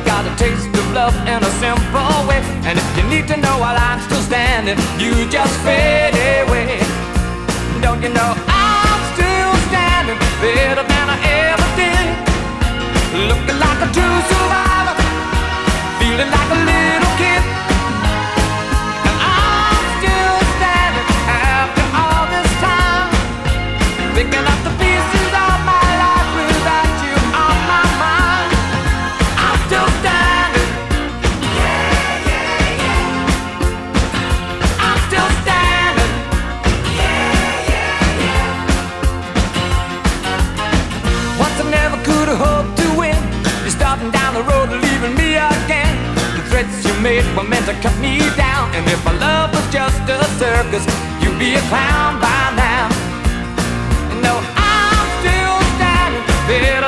got a taste of love in a simple way. And if you need to know while I'm still standing, you just fade away. Don't you know I'm still standing better than I ever did? Looking like a true survivor, feeling like a little kid. And I'm still standing after all this time, picking up the pieces of my life without you on my mind. I'm still standing. Yeah, yeah, yeah. I'm still standing. Yeah, yeah, yeah. Once I never could have hoped to win. You're starting down the road and leaving me again. The threats you made were meant to cut me down. And if my love was just a circus, you'd be a clown by now. No, I'm still standing there.